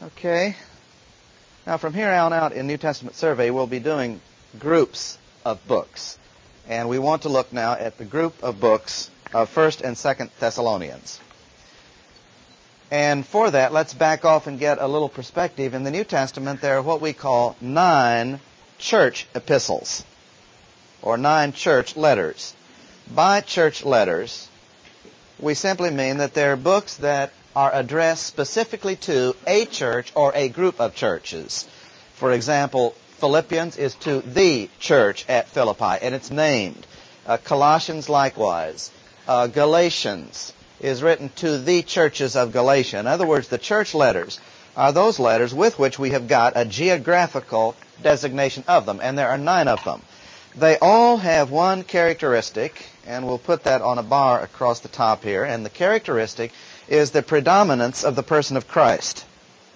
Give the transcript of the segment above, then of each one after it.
Okay. Now, from here on out in New Testament survey, we'll be doing groups of books. And we want to look now at the group of books of 1st and 2nd Thessalonians. And for that, let's back off and get a little perspective. In the New Testament, there are what we call 9 church epistles, or 9 church letters. By church letters, we simply mean that they're books that are addressed specifically to a church or a group of churches. For example, Philippians is to the church at Philippi, and it's named. Colossians likewise. Galatians is written to the churches of Galatia. In other words, the church letters are those letters with which we have got a geographical designation of them, and there are 9 of them. They all have one characteristic, and we'll put that on a bar across the top here, and the characteristic is the predominance of the person of Christ.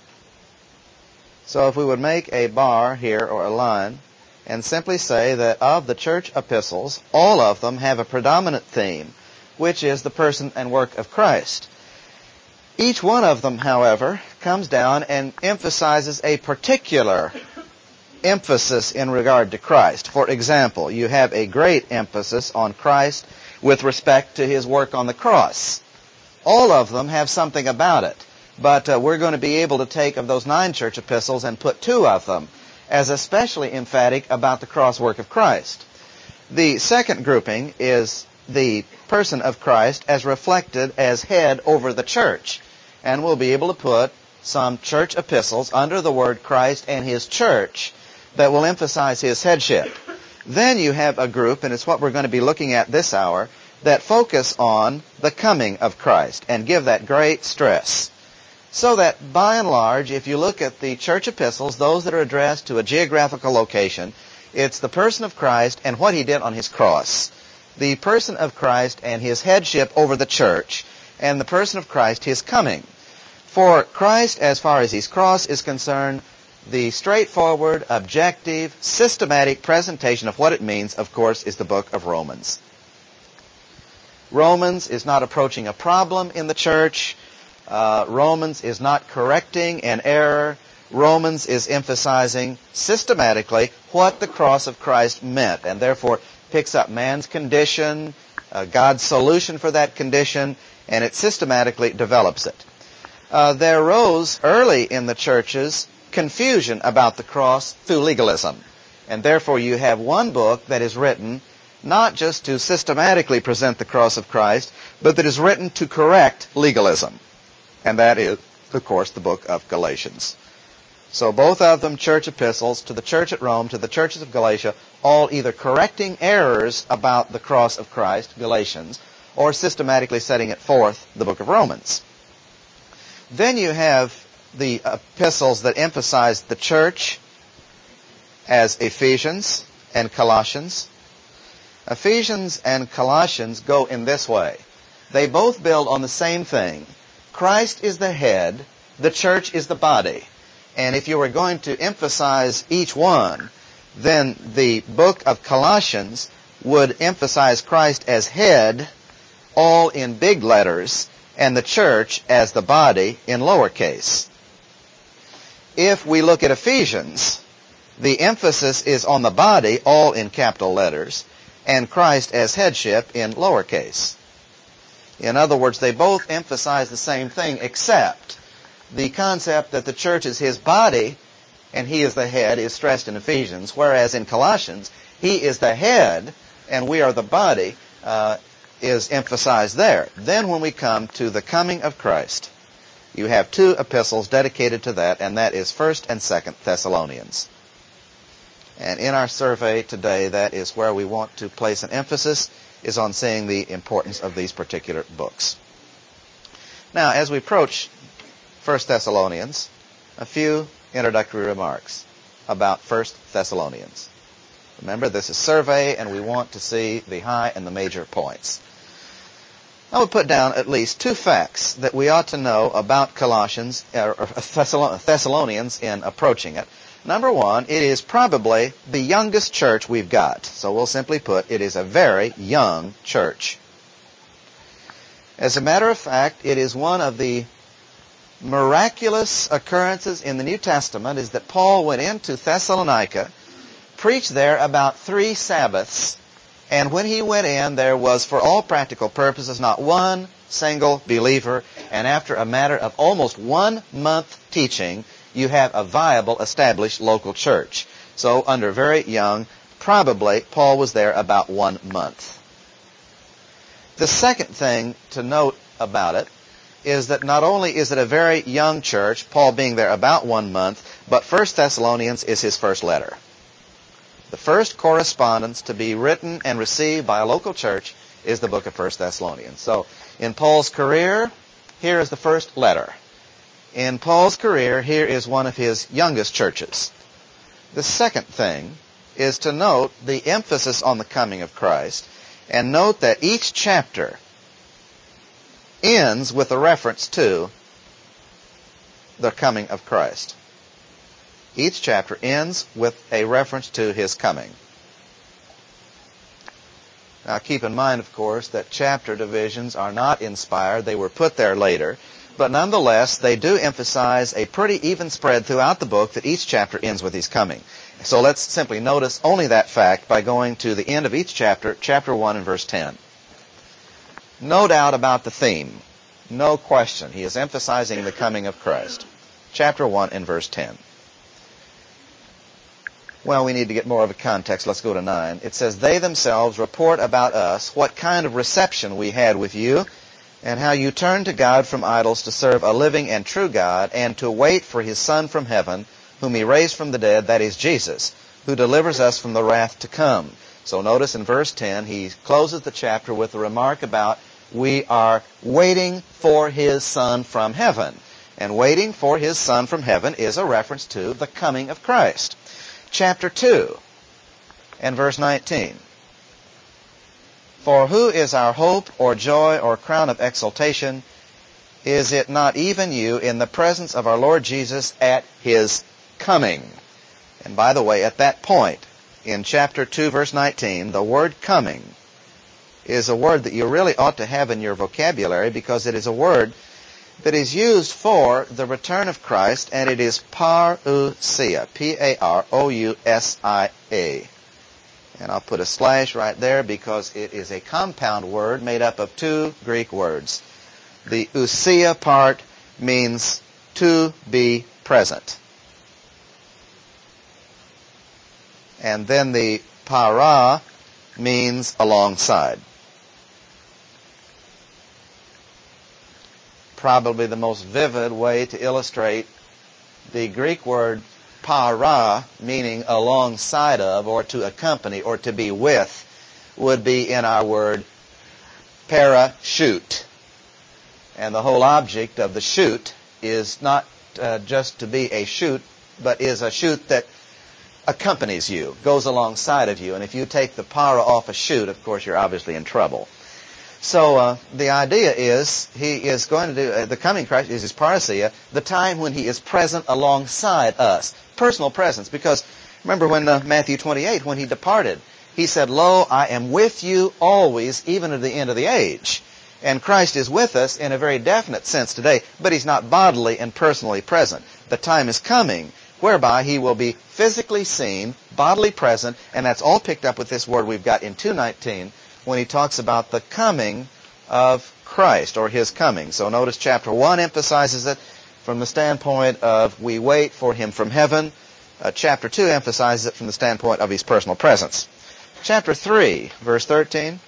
So if we would make a bar here, or a line, and simply say that of the church epistles, all of them have a predominant theme, which is the person and work of Christ. Each one of them, however, comes down and emphasizes a particular emphasis in regard to Christ. For example, you have a great emphasis on Christ with respect to his work on the cross. All of them have something about it, but we're going to be able to take of those 9 church epistles and put 2 of them as especially emphatic about the cross work of Christ. The second grouping is the person of Christ as reflected as head over the church, and we'll be able to put some church epistles under the word Christ and his church that will emphasize his headship. Then you have a group, and it's what we're going to be looking at this hour, that focus on the coming of Christ and give that great stress. So that, by and large, if you look at the church epistles, those that are addressed to a geographical location, it's the person of Christ and what he did on his cross. The person of Christ and his headship over the church, and the person of Christ, his coming. For Christ, as far as his cross is concerned, the straightforward, objective, systematic presentation of what it means, of course, is the book of Romans. Romans is not approaching a problem in the church. Romans is not correcting an error. Romans is emphasizing systematically what the cross of Christ meant, and therefore picks up man's condition, God's solution for that condition, and it systematically develops it. There arose early in the churches confusion about the cross through legalism, and therefore you have one book that is written not just to systematically present the cross of Christ, but that is written to correct legalism. And that is, of course, the book of Galatians. So both of them church epistles to the church at Rome, to the churches of Galatia, all either correcting errors about the cross of Christ, Galatians, or systematically setting it forth, the book of Romans. Then you have the epistles that emphasize the church as Ephesians and Colossians. Ephesians and Colossians go in this way. They both build on the same thing. Christ is the head, the church is the body. And if you were going to emphasize each one, then the book of Colossians would emphasize Christ as head, all in big letters, and the church as the body in lowercase. If we look at Ephesians, the emphasis is on the body, all in capital letters, and Christ as headship in lowercase. In other words, they both emphasize the same thing, except the concept that the church is his body and he is the head is stressed in Ephesians, whereas in Colossians, he is the head and we are the body is emphasized there. Then when we come to the coming of Christ, you have 2 epistles dedicated to that, and that is 1st and 2nd Thessalonians. And in our survey today, that is where we want to place an emphasis, is on seeing the importance of these particular books. Now, as we approach 1 Thessalonians, a few introductory remarks about 1 Thessalonians. Remember, this is survey, and we want to see the high and the major points. I would put down at least 2 facts that we ought to know about Colossians, or Thessalonians in approaching it. Number 1, it is probably the youngest church we've got. So we'll simply put, it is a very young church. As a matter of fact, it is one of the miraculous occurrences in the New Testament is that Paul went into Thessalonica, preached there about 3 Sabbaths, and when he went in, there was, for all practical purposes, not one single believer, and after a matter of almost 1 month teaching, you have a viable, established local church. So, under very young, probably Paul was there about 1 month. The second thing to note about it is that not only is it a very young church, Paul being there about 1 month, but 1 Thessalonians is his first letter. The first correspondence to be written and received by a local church is the book of 1 Thessalonians. So, in Paul's career, here is the first letter. In Paul's career, here is one of his youngest churches. The second thing is to note the emphasis on the coming of Christ, and note that each chapter ends with a reference to the coming of Christ. Each chapter ends with a reference to his coming. Now keep in mind, of course, that chapter divisions are not inspired. They were put there later. But nonetheless, they do emphasize a pretty even spread throughout the book that each chapter ends with his coming. So let's simply notice only that fact by going to the end of each chapter, chapter 1 and verse 10. No doubt about the theme. No question. He is emphasizing the coming of Christ. Chapter 1 and verse 10. Well, we need to get more of a context. Let's go to 9. It says, they themselves report about us what kind of reception we had with you, and how you turned to God from idols to serve a living and true God, and to wait for his Son from heaven, whom he raised from the dead, that is Jesus, who delivers us from the wrath to come. So notice in verse 10, he closes the chapter with a remark about we are waiting for his Son from heaven. And waiting for his Son from heaven is a reference to the coming of Christ. Chapter 2 and verse 19. For who is our hope or joy or crown of exaltation? Is it not even you in the presence of our Lord Jesus at his coming? And by the way, at that point, in chapter 2, verse 19, the word coming is a word that you really ought to have in your vocabulary, because it is a word that is used for the return of Christ, and it is parousia, P-A-R-O-U-S-I-A. And I'll put a slash right there because it is a compound word made up of 2 Greek words. The ousia part means to be present. And then the para means alongside. Probably the most vivid way to illustrate the Greek word para, meaning alongside of, or to accompany, or to be with, would be in our word parachute. And the whole object of the chute is not just to be a chute, but is a chute that accompanies you, goes alongside of you. And if you take the para off a chute, of course, you're obviously in trouble. So the idea is he is going to do, the coming Christ is his parousia, the time when he is present alongside us. Personal presence. Because remember when Matthew 28, when he departed, he said, Lo, I am with you always, even to the end of the age. And Christ is with us in a very definite sense today, but he's not bodily and personally present. The time is coming whereby he will be physically seen, bodily present, and that's all picked up with this word we've got in 2:19, when he talks about the coming of Christ, or his coming. So notice chapter 1 emphasizes it from the standpoint of we wait for him from heaven. Chapter 2 emphasizes it from the standpoint of his personal presence. Chapter 3, verse 13.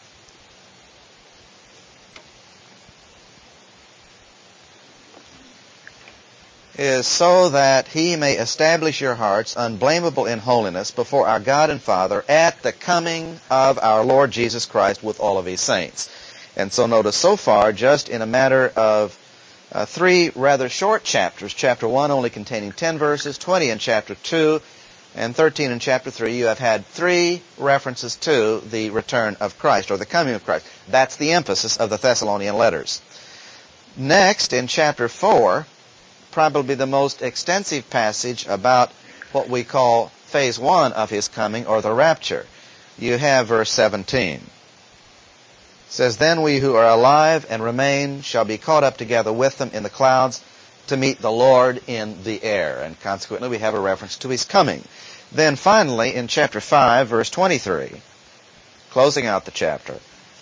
Is so that he may establish your hearts unblameable in holiness before our God and Father at the coming of our Lord Jesus Christ with all of his saints. And so notice so far, just in a matter of 3 rather short chapters, chapter 1 only containing 10 verses, 20 in chapter 2, and 13 in chapter 3, you have had 3 references to the return of Christ, or the coming of Christ. That's the emphasis of the Thessalonian letters. Next, in chapter 4, probably the most extensive passage about what we call phase 1 of his coming, or the rapture. You have verse 17. It says, Then we who are alive and remain shall be caught up together with them in the clouds to meet the Lord in the air. And consequently, we have a reference to His coming. Then finally, in chapter 5, verse 23, closing out the chapter,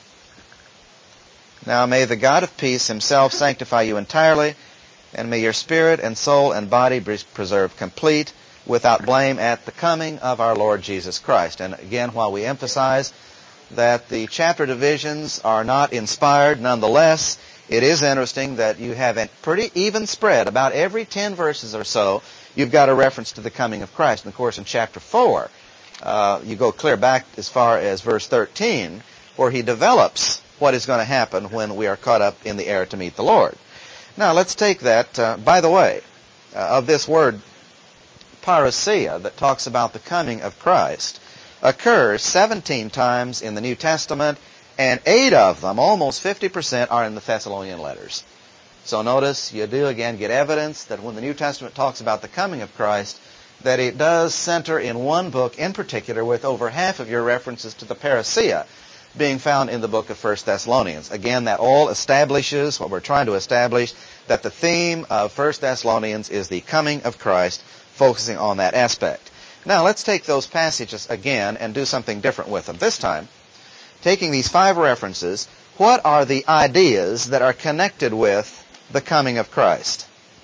"Now may the God of peace Himself sanctify you entirely, and may your spirit and soul and body be preserved complete, without blame at the coming of our Lord Jesus Christ." And again, while we emphasize that the chapter divisions are not inspired, nonetheless, it is interesting that you have a pretty even spread. About every 10 verses or so, you've got a reference to the coming of Christ. And of course, in chapter 4, you go clear back as far as verse 13, where he develops what is going to happen when we are caught up in the air to meet the Lord. Now, let's take that. By the way, of this word parousia that talks about the coming of Christ, occurs 17 times in the New Testament, and 8 of them, almost 50%, are in the Thessalonian letters. So notice, you do again get evidence that when the New Testament talks about the coming of Christ, that it does center in one book in particular, with over half of your references to the parousia being found in the book of 1 Thessalonians. Again, that all establishes what we're trying to establish, that the theme of 1 Thessalonians is the coming of Christ, focusing on that aspect. Now, let's take those passages again and do something different with them. This time, taking these 5 references, what are the ideas that are connected with the coming of Christ?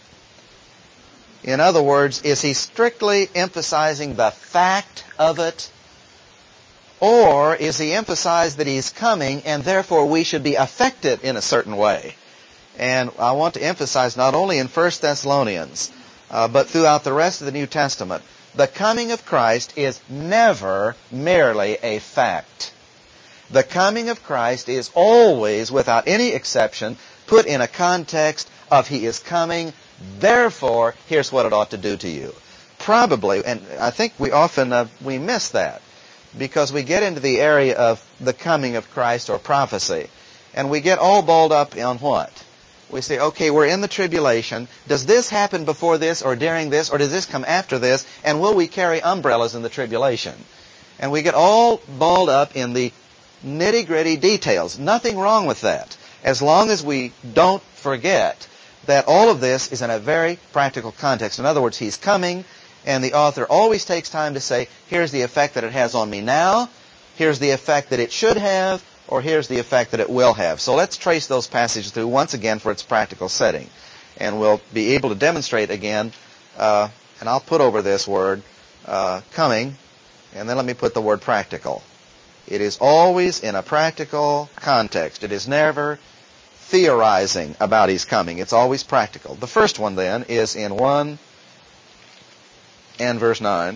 In other words, is he strictly emphasizing the fact of it? Or is he emphasized that he's coming and therefore we should be affected in a certain way? And I want to emphasize not only in 1 Thessalonians, but throughout the rest of the New Testament, the coming of Christ is never merely a fact. The coming of Christ is always, without any exception, put in a context of he is coming, therefore, here's what it ought to do to you. Probably, and I think we often we miss that, because we get into the area of the coming of Christ or prophecy, and we get all balled up on what? We say, okay, we're in the tribulation. Does this happen before this or during this, or does this come after this? And will we carry umbrellas in the tribulation? And we get all balled up in the nitty-gritty details. Nothing wrong with that, as long as we don't forget that all of this is in a very practical context. In other words, he's coming, and the author always takes time to say, here's the effect that it has on me now, here's the effect that it should have, or here's the effect that it will have. So let's trace those passages through once again for its practical setting. And we'll be able to demonstrate again, and I'll put over this word, coming, and then let me put the word practical. It is always in a practical context. It is never theorizing about his coming. It's always practical. The first one then is in 1 and verse 9.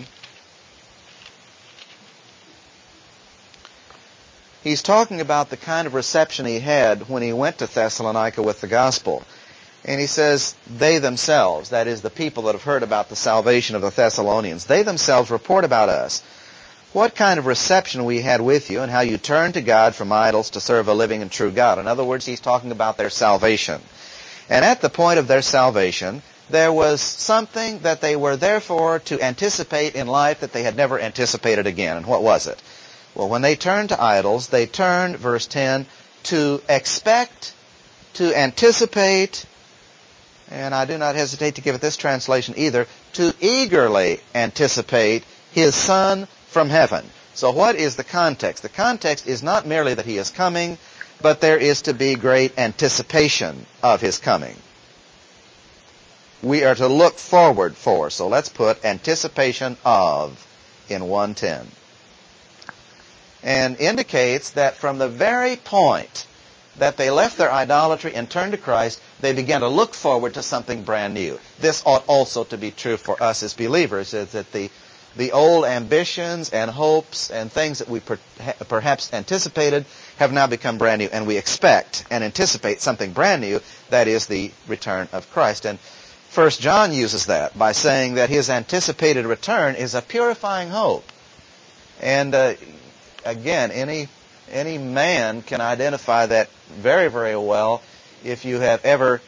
He's talking about the kind of reception he had when he went to Thessalonica with the gospel. And he says, they themselves, that is the people that have heard about the salvation of the Thessalonians, they themselves report about us what kind of reception we had with you and how you turned to God from idols to serve a living and true God. In other words, he's talking about their salvation. And at the point of their salvation, there was something that they were therefore to anticipate in life that they had never anticipated again. And what was it? Well, when they turned to idols, they turned, verse 10, to expect, to anticipate, and I do not hesitate to give it this translation either, to eagerly anticipate his Son from heaven. So what is the context? The context is not merely that he is coming, but there is to be great anticipation of his coming. We are to look forward for. So let's put anticipation of in 1:10. And indicates that from the very point that they left their idolatry and turned to Christ, they began to look forward to something brand new. This ought also to be true for us as believers, is that the old ambitions and hopes and things that we perhaps anticipated have now become brand new, and we expect and anticipate something brand new, that is the return of Christ. And 1 John uses that by saying that his anticipated return is a purifying hope. And again, any man can identify that very, very well if you have ever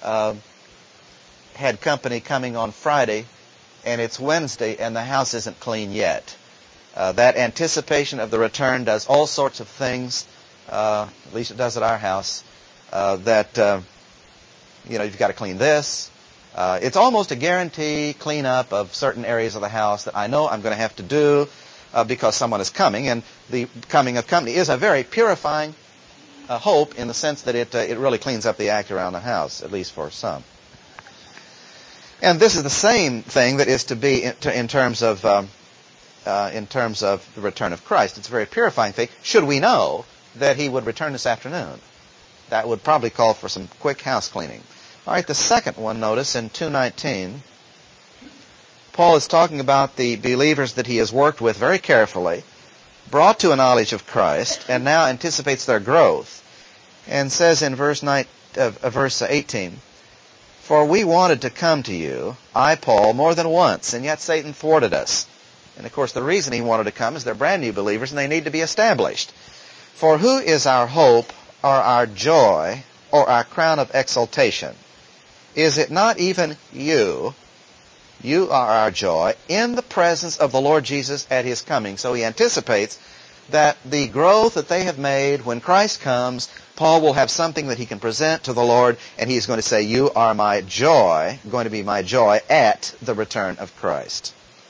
had company coming on Friday and it's Wednesday and the house isn't clean yet. That anticipation of the return does all sorts of things, at least it does at our house, that you've got to clean this, It's almost a guarantee cleanup of certain areas of the house that I know I'm going to have to do because someone is coming. And the coming of company is a very purifying hope in the sense that it really cleans up the act around the house, at least for some. And this is the same thing that is to be in terms of the return of Christ. It's a very purifying thing. Should we know that he would return this afternoon, that would probably call for some quick house cleaning. All right, the second one, notice in 2:19, Paul is talking about the believers that he has worked with very carefully, brought to a knowledge of Christ, and now anticipates their growth, and says in verse 18, "For we wanted to come to you, I, Paul, more than once, and yet Satan thwarted us." And of course the reason he wanted to come is they're brand new believers and they need to be established. "For who is our hope, or our joy, or our crown of exaltation? Is it not even you? You are our joy in the presence of the Lord Jesus at his coming." So he anticipates that the growth that they have made when Christ comes, Paul will have something that he can present to the Lord, and he's going to say, "You are my joy, going to be my joy at the return of Christ."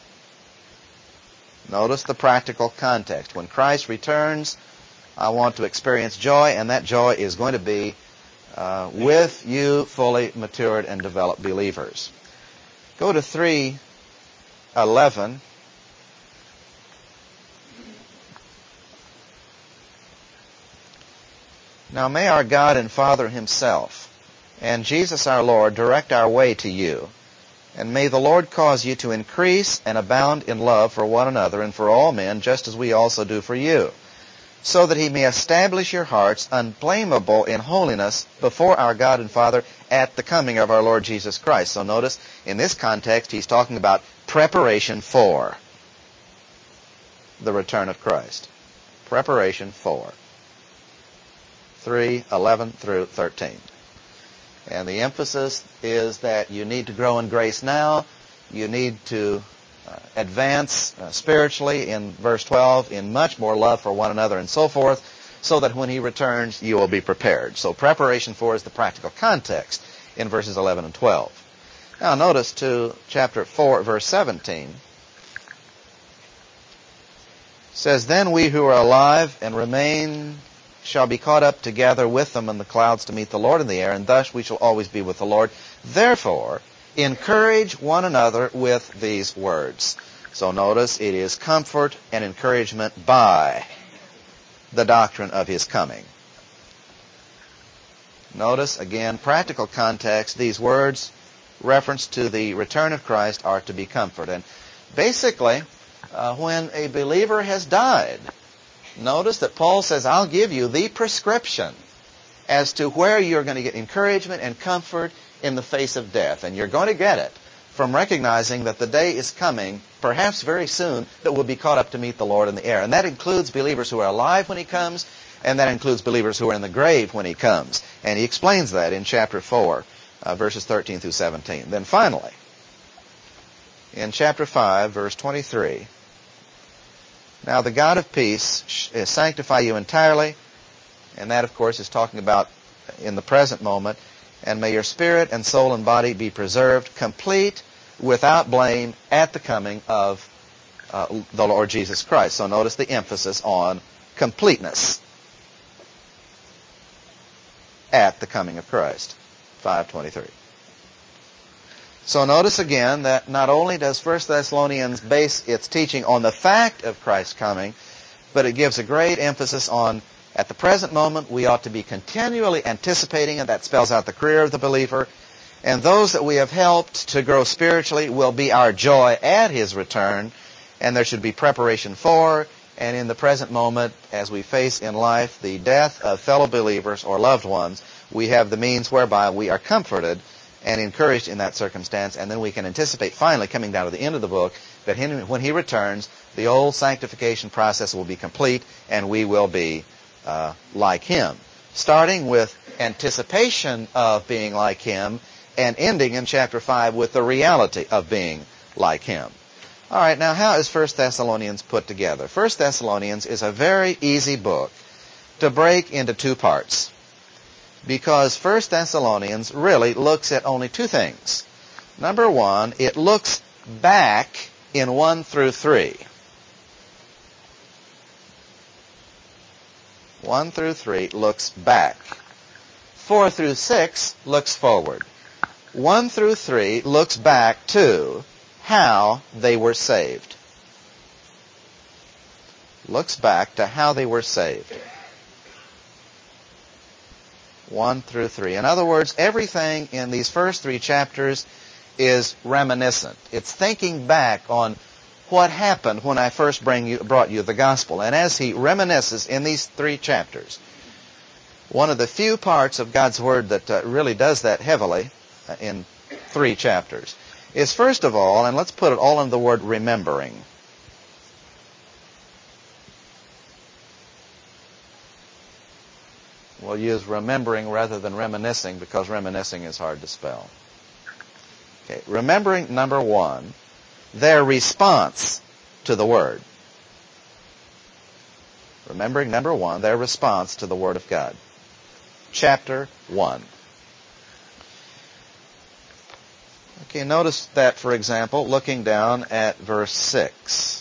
Notice the practical context. When Christ returns, I want to experience joy, and that joy is going to be with you fully matured and developed believers. Go to 3:11. "Now may our God and Father himself and Jesus our Lord direct our way to you, and may the Lord cause you to increase and abound in love for one another and for all men, just as we also do for you, so that he may establish your hearts unblameable in holiness before our God and Father at the coming of our Lord Jesus Christ." So notice, in this context, he's talking about preparation for the return of Christ. Preparation for. 3:11 through 13. And the emphasis is that you need to grow in grace now. You need to advance spiritually in verse 12 in much more love for one another and so forth, so that when he returns you will be prepared. So preparation for is the practical context in verses 11 and 12. Now notice to chapter 4, verse 17. It says, "Then we who are alive and remain shall be caught up together with them in the clouds to meet the Lord in the air, and thus we shall always be with the Lord. Therefore, encourage one another with these words." So notice, it is comfort and encouragement by the doctrine of his coming. Notice, again, practical context, these words, reference to the return of Christ, are to be comfort. And basically, when a believer has died, notice that Paul says, "I'll give you the prescription as to where you're going to get encouragement and comfort in the face of death." And you're going to get it from recognizing that the day is coming, perhaps very soon, that we'll be caught up to meet the Lord in the air. And that includes believers who are alive when he comes, and that includes believers who are in the grave when he comes. And he explains that in chapter 4, verses 13 through 17. Then finally, in chapter 5, verse 23, "Now the God of peace sanctify you entirely," and that, of course, is talking about in the present moment, "and may your spirit and soul and body be preserved complete, without blame, at the coming of the Lord Jesus Christ." So notice the emphasis on completeness. At the coming of Christ. 5:23. So notice again that not only does 1 Thessalonians base its teaching on the fact of Christ's coming, but it gives a great emphasis on, at the present moment, we ought to be continually anticipating, and that spells out the career of the believer. And those that we have helped to grow spiritually will be our joy at his return, and there should be preparation for, and in the present moment, as we face in life the death of fellow believers or loved ones, we have the means whereby we are comforted and encouraged in that circumstance, and then we can anticipate finally, coming down to the end of the book, that when he returns, the old sanctification process will be complete, and we will be like him. Starting with anticipation of being like him, and ending in chapter 5 with the reality of being like him. All right, now how is 1 Thessalonians put together? 1 Thessalonians is a very easy book to break into two parts, because 1 Thessalonians really looks at only two things. Number one, it looks back in 1 through 3. 1 through 3 looks back. 4 through 6 looks forward. 1 through 3 looks back to how they were saved. Looks back to how they were saved. 1 through 3. In other words, everything in these first 3 chapters is reminiscent. It's thinking back on what happened when I first brought you the gospel. And as he reminisces in these 3 chapters, one of the few parts of God's Word that really does that heavily in 3 chapters is, first of all, and let's put it all in the word remembering. We'll use remembering rather than reminiscing because reminiscing is hard to spell. Okay, remembering, number one, their response to the Word. Remembering, number one, their response to the Word of God. Chapter 1. Okay, notice that, for example, looking down at verse 6.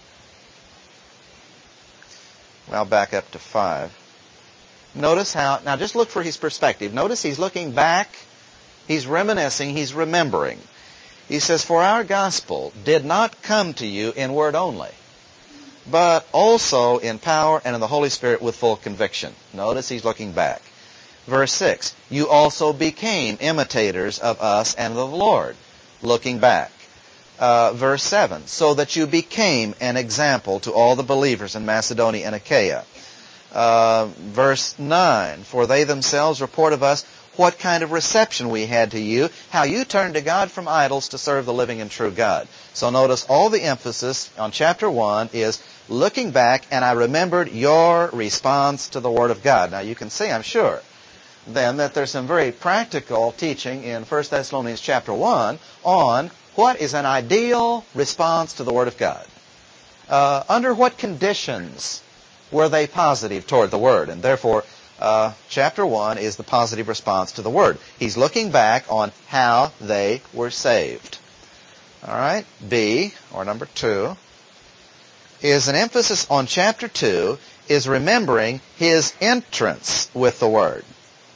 Well, back up to 5. Notice how, now just look for his perspective. Notice he's looking back, he's reminiscing, he's remembering. He says, "For our gospel did not come to you in word only, but also in power and in the Holy Spirit with full conviction." Notice he's looking back. Verse 6, "You also became imitators of us and of the Lord." Looking back. Verse 7, "So that you became an example to all the believers in Macedonia and Achaia." Verse 9, "For they themselves report of us what kind of reception we had to you, how you turned to God from idols to serve the living and true God." So notice all the emphasis on chapter 1 is looking back, and I remembered your response to the Word of God. Now you can see, I'm sure, then that there's some very practical teaching in 1 Thessalonians chapter 1 on what is an ideal response to the Word of God. Under what conditions were they positive toward the Word? And therefore, chapter 1 is the positive response to the Word. He's looking back on how they were saved. All right, B, or number 2, is an emphasis on chapter 2, is remembering his entrance with the Word.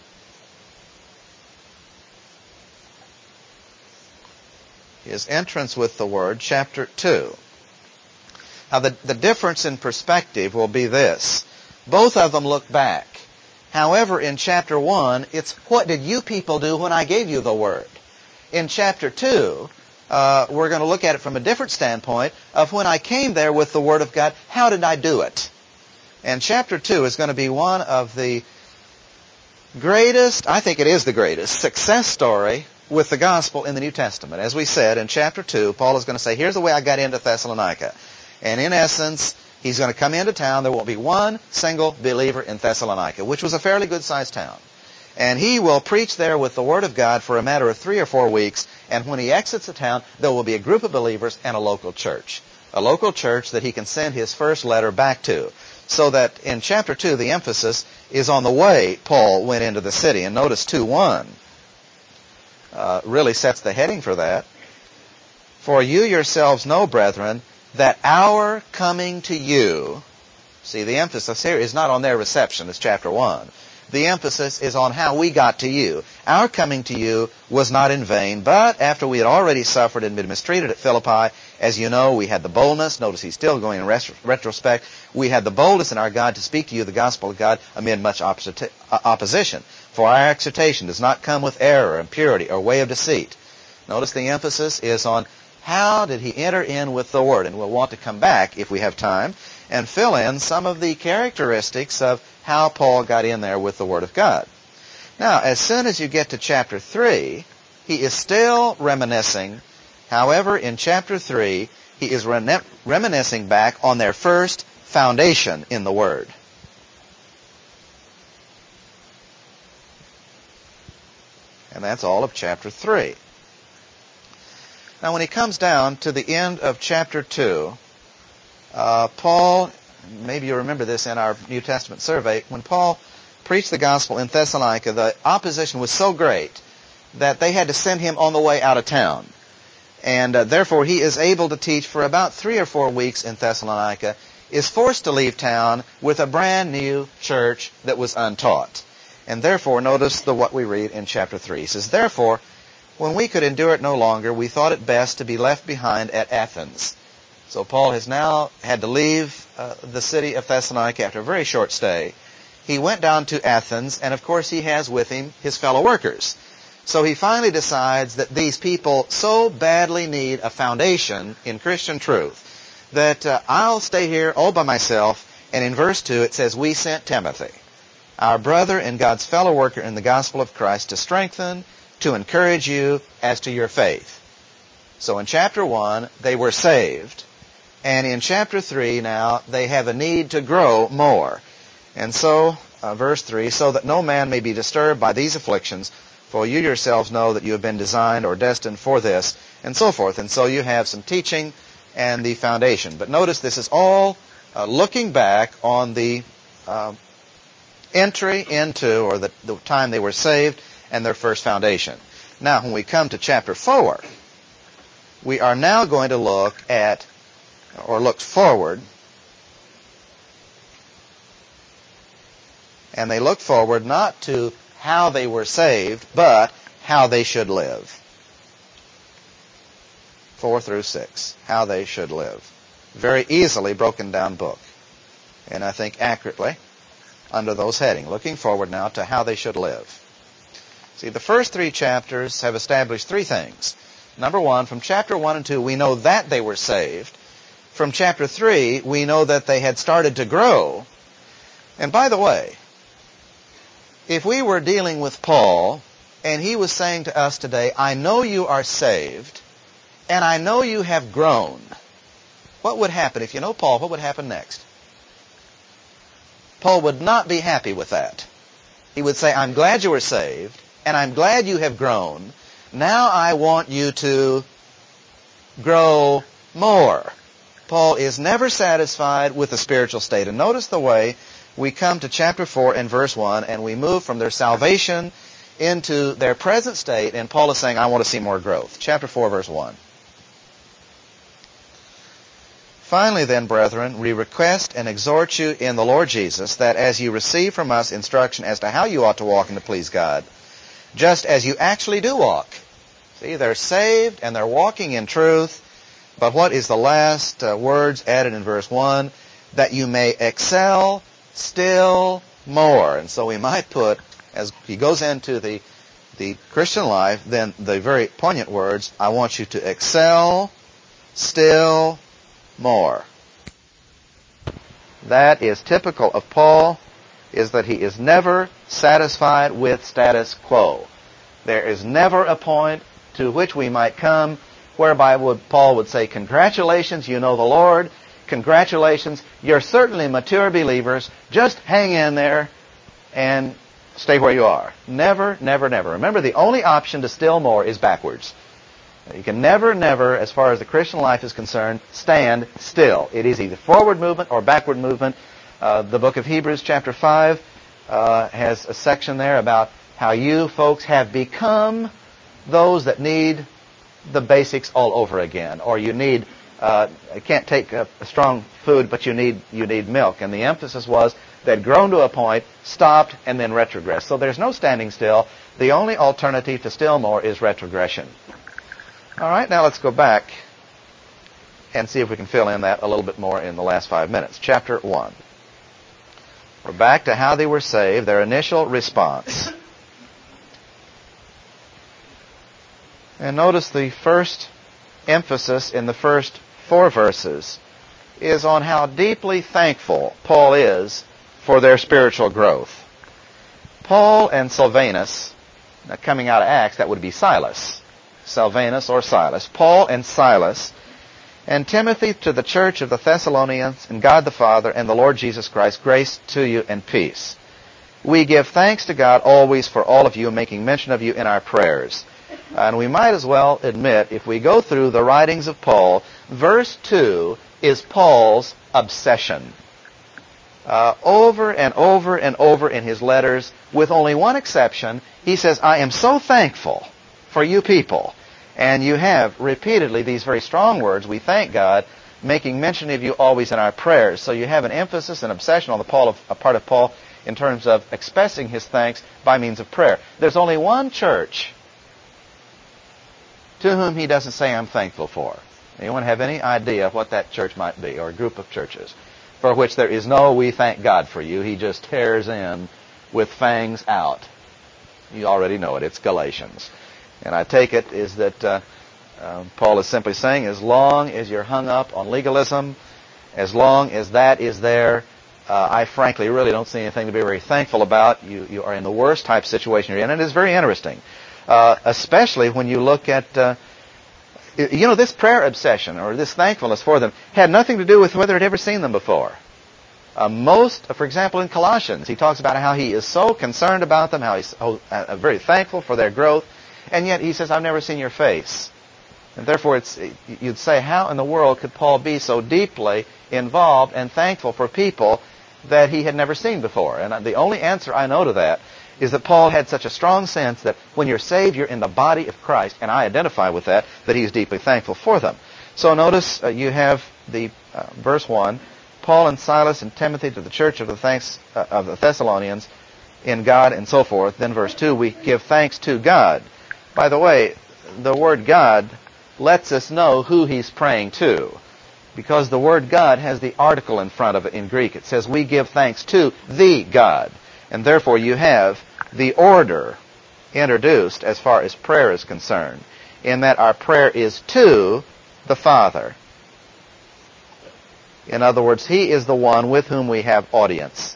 His entrance with the Word, chapter 2. Now, the difference in perspective will be this. Both of them look back. However, in chapter 1, it's what did you people do when I gave you the Word? In chapter 2, we're going to look at it from a different standpoint of when I came there with the Word of God, how did I do it? And chapter 2 is going to be one of the greatest, I think it is the greatest, success story with the gospel in the New Testament. As we said, in chapter 2, Paul is going to say, here's the way I got into Thessalonica. And in essence, he's going to come into town. There won't be one single believer in Thessalonica, which was a fairly good-sized town. And he will preach there with the Word of God for a matter of 3 or 4 weeks. And when he exits the town, there will be a group of believers and a local church. A local church that he can send his first letter back to. So that in chapter 2, the emphasis is on the way Paul went into the city. And notice 2:1 really sets the heading for that. "For you yourselves know, brethren, that our coming to you," see, the emphasis here is not on their reception, as chapter 1. The emphasis is on how we got to you. Our coming to you was not in vain, but after we had already suffered and been mistreated at Philippi, as you know, we had the boldness, notice he's still going in retrospect, we had the boldness in our God to speak to you the gospel of God amid much opposition. For our exhortation does not come with error, impurity, or way of deceit. Notice the emphasis is on how did he enter in with the Word? And we'll want to come back, if we have time, and fill in some of the characteristics of how Paul got in there with the Word of God. Now, as soon as you get to chapter 3, he is still reminiscing. However, in chapter 3, he is reminiscing back on their first foundation in the Word. And that's all of chapter 3. Now, when he comes down to the end of chapter 2, Paul, maybe you remember this in our New Testament survey, when Paul preached the gospel in Thessalonica, the opposition was so great that they had to send him on the way out of town. And therefore he is able to teach for about 3 or 4 weeks in Thessalonica, is forced to leave town with a brand new church that was untaught. And therefore, notice what we read in chapter 3. He says, "Therefore, when we could endure it no longer, we thought it best to be left behind at Athens." So Paul has now had to leave the city of Thessalonica after a very short stay. He went down to Athens, and of course he has with him his fellow workers. So he finally decides that these people so badly need a foundation in Christian truth that I'll stay here all by myself. And in verse 2 it says, "We sent Timothy, our brother and God's fellow worker in the gospel of Christ, to strengthen, to encourage you as to your faith." So in chapter 1, they were saved. And in chapter 3 now, they have a need to grow more. And so, verse 3, "So that no man may be disturbed by these afflictions, for you yourselves know that you have been designed or destined for this," and so forth. And so you have some teaching and the foundation. But notice this is all looking back on the entry into, or the time they were saved, and their first foundation. Now, when we come to chapter 4, we are now going to look at, or look forward, and they look forward not to how they were saved, but how they should live. 4 through 6, how they should live. Very easily broken down book, and I think accurately under those headings. Looking forward now to how they should live. See, the first 3 chapters have established 3 things. Number 1, from chapter 1 and 2, we know that they were saved. From chapter 3, we know that they had started to grow. And by the way, if we were dealing with Paul, and he was saying to us today, "I know you are saved, and I know you have grown," what would happen? If you know Paul, what would happen next? Paul would not be happy with that. He would say, "I'm glad you were saved, and I'm glad you have grown. Now I want you to grow more." Paul is never satisfied with the spiritual state. And notice the way we come to chapter 4 and verse 1, and we move from their salvation into their present state, and Paul is saying, "I want to see more growth." Chapter 4, verse 1. "Finally then, brethren, we request and exhort you in the Lord Jesus, that as you receive from us instruction as to how you ought to walk and to please God, just as you actually do walk." See, they're saved and they're walking in truth. But what is the last words added in verse 1? "That you may excel still more." And so we might put, as he goes into the Christian life, then the very poignant words, "I want you to excel still more." That is typical of Paul, is that he is never satisfied with status quo. There is never a point to which we might come whereby Paul would say, "Congratulations, you know the Lord. Congratulations, you're certainly mature believers. Just hang in there and stay where you are." Never, never, never. Remember, the only option to still more is backwards. You can never, never, as far as the Christian life is concerned, stand still. It is either forward movement or backward movement. The book of Hebrews, chapter 5, has a section there about how you folks have become those that need the basics all over again. Or you need, can't take a strong food, but you need milk. And the emphasis was they'd grown to a point, stopped, and then retrogressed. So there's no standing still. The only alternative to still more is retrogression. All right, now let's go back and see if we can fill in that a little bit more in the last 5 minutes. Chapter 1. We're back to how they were saved, their initial response. And notice the first emphasis in the first 4 verses is on how deeply thankful Paul is for their spiritual growth. Paul and Silvanus, now coming out of Acts, that would be Silas. Silvanus or Silas. Paul and Silas, and Timothy to the church of the Thessalonians, and God the Father and the Lord Jesus Christ, grace to you and peace. We give thanks to God always for all of you, making mention of you in our prayers. And we might as well admit, if we go through the writings of Paul, verse 2 is Paul's obsession. Over and over and over in his letters, with only one exception, he says, "I am so thankful for you people. And you have repeatedly these very strong words, we thank God, making mention of you always in our prayers. So you have an emphasis, an obsession on the part of Paul in terms of expressing his thanks by means of prayer. There's only one church to whom he doesn't say, I'm thankful for. Anyone have any idea what that church might be, or a group of churches, for which there is no, we thank God for you? He just tears in with fangs out. You already know it. It's Galatians. And I take it is that Paul is simply saying, as long as you're hung up on legalism, as long as that is there, I frankly really don't see anything to be very thankful about. You are in the worst type of situation you're in. And it is very interesting, especially when you look at, this prayer obsession or this thankfulness for them had nothing to do with whether it ever seen them before. For example, in Colossians, he talks about how he is so concerned about them, how he's very thankful for their growth, and yet he says, I've never seen your face. And therefore, you'd say, how in the world could Paul be so deeply involved and thankful for people that he had never seen before? And the only answer I know to that is that Paul had such a strong sense that when you're saved, you're in the body of Christ, and I identify with that he's deeply thankful for them. So notice you have the verse 1, Paul and Silas and Timothy to the church of the Thessalonians in God and so forth. Then verse 2, we give thanks to God. By the way, the word God lets us know who he's praying to, because the word God has the article in front of it in Greek. It says we give thanks to the God. And therefore you have the order introduced as far as prayer is concerned, in that our prayer is to the Father. In other words, he is the one with whom we have audience.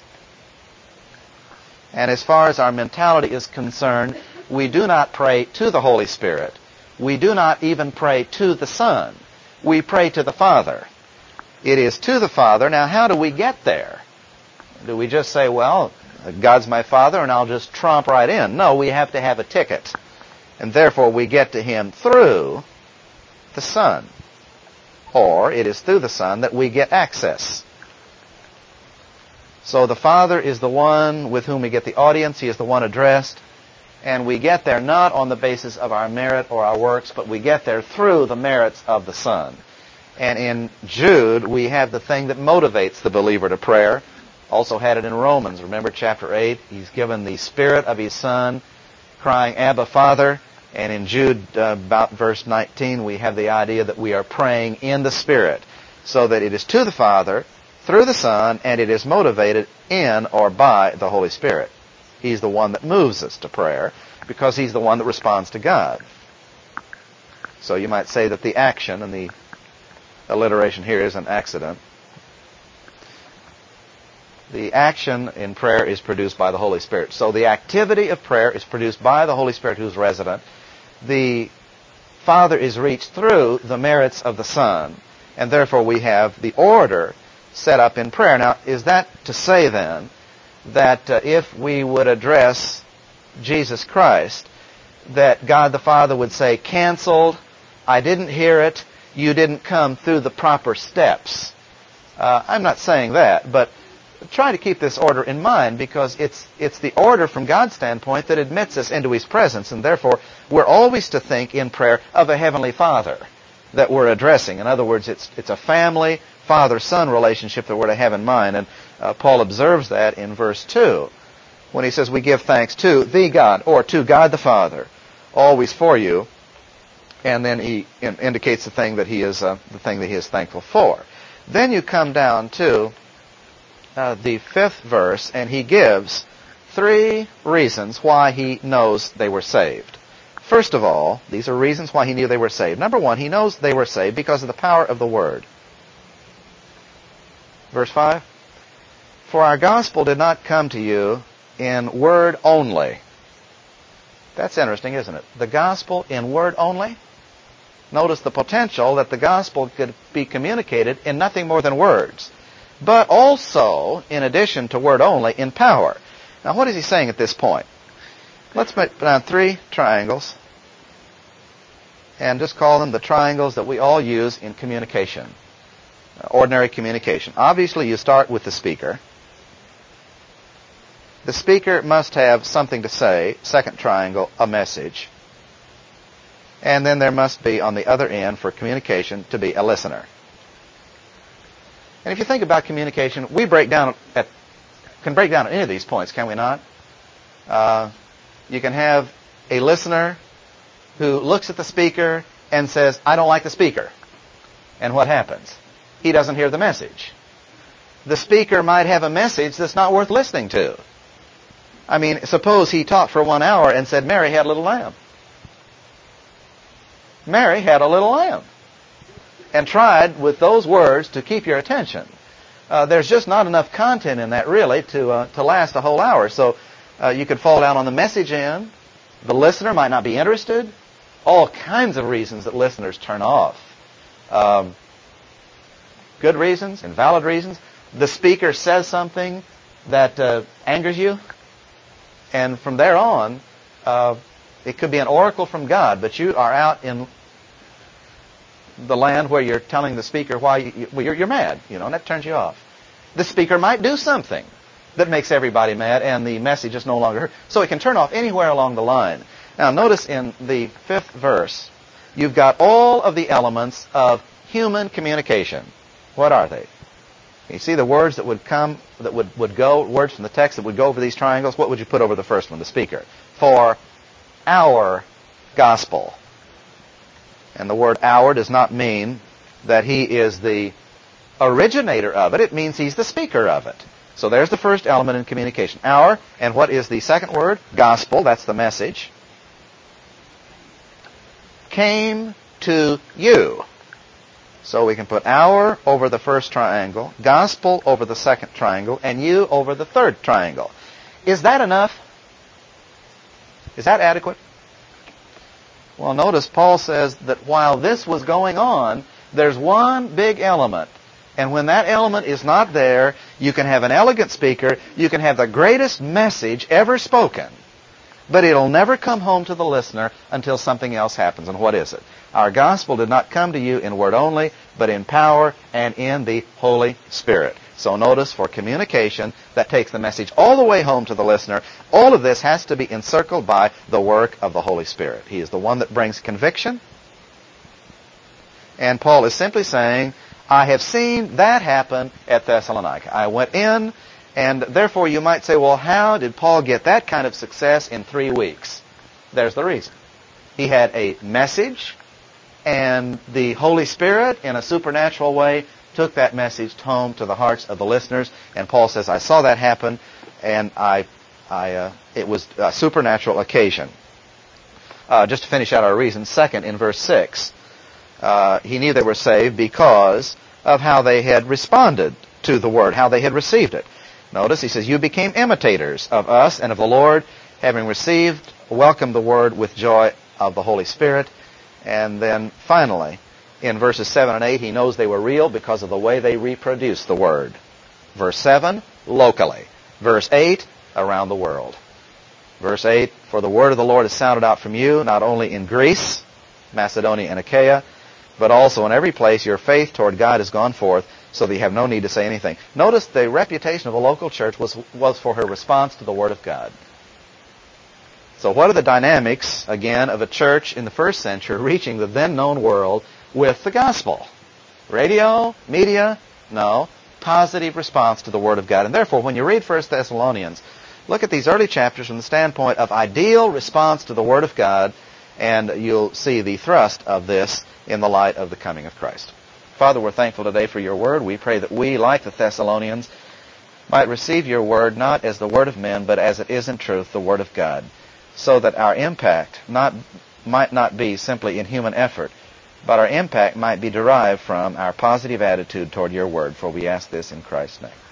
And as far as our mentality is concerned, we do not pray to the Holy Spirit. We do not even pray to the Son. We pray to the Father. It is to the Father. Now, how do we get there? Do we just say, well, God's my Father, and I'll just tromp right in? No, we have to have a ticket. And therefore, we get to him through the Son. Or it is through the Son that we get access. So the Father is the one with whom we get the audience. He is the one addressed. And we get there not on the basis of our merit or our works, but we get there through the merits of the Son. And in Jude, we have the thing that motivates the believer to prayer. Also had it in Romans. Remember chapter 8? He's given the Spirit of His Son, crying, Abba, Father. And in Jude, about verse 19, we have the idea that we are praying in the Spirit. So that it is to the Father, through the Son, and it is motivated in or by the Holy Spirit. He's the one that moves us to prayer, because he's the one that responds to God. So you might say that the action, and the alliteration here is an accident, the action in prayer is produced by the Holy Spirit. So the activity of prayer is produced by the Holy Spirit who's resident. The Father is reached through the merits of the Son, and therefore we have the order set up in prayer. Now, is that to say then that if we would address Jesus Christ, that God the Father would say, canceled, I didn't hear it, you didn't come through the proper steps? I'm not saying that, but try to keep this order in mind, because it's the order from God's standpoint that admits us into His presence, and therefore we're always to think in prayer of a Heavenly Father that we're addressing. In other words, it's a family, father-son relationship that we're to have in mind, and Paul observes that in verse 2 when he says we give thanks to the God, or to God the Father, always for you, and then he indicates the thing that he is thankful for. Then you come down to the 5th verse, and he gives 3 reasons why he knows they were saved. First of all, these are reasons why he knew they were saved. Number 1, he knows they were saved because of the power of the Word. Verse 5, for our gospel did not come to you in word only. That's interesting, isn't it? The gospel in word only? Notice the potential that the gospel could be communicated in nothing more than words, but also, in addition to word only, in power. Now, what is he saying at this point? Let's put down 3 triangles and just call them the triangles that we all use in communication, ordinary communication. Obviously, you start with the speaker. The speaker must have something to say. Second triangle, a message. And then there must be, on the other end, for communication, to be a listener. And if you think about communication, we can break down at any of these points, can we not? You can have a listener who looks at the speaker and says, I don't like the speaker. And what happens? He doesn't hear the message. The speaker might have a message that's not worth listening to. I mean, suppose he taught for 1 hour and said, Mary had a little lamb. Mary had a little lamb. And tried with those words to keep your attention. There's just not enough content in that really to last a whole hour. So you could fall down on the message end. The listener might not be interested. All kinds of reasons that listeners turn off. Good reasons, invalid reasons. The speaker says something that angers you. And from there on, it could be an oracle from God, but you are out in the land where you're telling the speaker why you're mad, and that turns you off. The speaker might do something that makes everybody mad, and the message is no longer heard. So it can turn off anywhere along the line. Now, notice in the 5th verse, you've got all of the elements of human communication. What are they? You see the words that would come, that would go, words from the text that would go over these triangles. What would you put over the first one, the speaker? For our gospel. And the word our does not mean that he is the originator of it. It means he's the speaker of it. So there's the first element in communication. Our, and what is the second word? Gospel, that's the message. Came to you. So we can put our over the first triangle, gospel over the second triangle, and you over the third triangle. Is that enough? Is that adequate? Well, notice Paul says that while this was going on, there's one big element. And when that element is not there, you can have an elegant speaker, you can have the greatest message ever spoken, but it'll never come home to the listener until something else happens. And what is it? Our gospel did not come to you in word only, but in power and in the Holy Spirit. So notice, for communication that takes the message all the way home to the listener, all of this has to be encircled by the work of the Holy Spirit. He is the one that brings conviction. And Paul is simply saying, I have seen that happen at Thessalonica. I went in, and therefore you might say, well, how did Paul get that kind of success in 3 weeks? There's the reason. He had a message, and the Holy Spirit, in a supernatural way, took that message home to the hearts of the listeners. And Paul says, I saw that happen, and it was a supernatural occasion. Just to finish out our reasons, second, in verse 6, he knew they were saved because of how they had responded to the word, how they had received it. Notice, he says, you became imitators of us and of the Lord, having received, welcomed the word with joy of the Holy Spirit. And then finally, in verses 7 and 8, he knows they were real because of the way they reproduced the word. Verse 7, locally. Verse 8, around the world. Verse 8, for the word of the Lord is sounded out from you, not only in Greece, Macedonia, and Achaia, but also in every place your faith toward God has gone forth, so that you have no need to say anything. Notice the reputation of the local church was for her response to the Word of God. So what are the dynamics, again, of a church in the first century reaching the then known world with the gospel? Radio? Media? No. Positive response to the Word of God. And therefore, when you read 1 Thessalonians, look at these early chapters from the standpoint of ideal response to the Word of God, and you'll see the thrust of this in the light of the coming of Christ. Father, we're thankful today for your word. We pray that we, like the Thessalonians, might receive your word not as the word of men, but as it is in truth, the word of God, so that our impact might not be simply in human effort, but our impact might be derived from our positive attitude toward your word, for we ask this in Christ's name.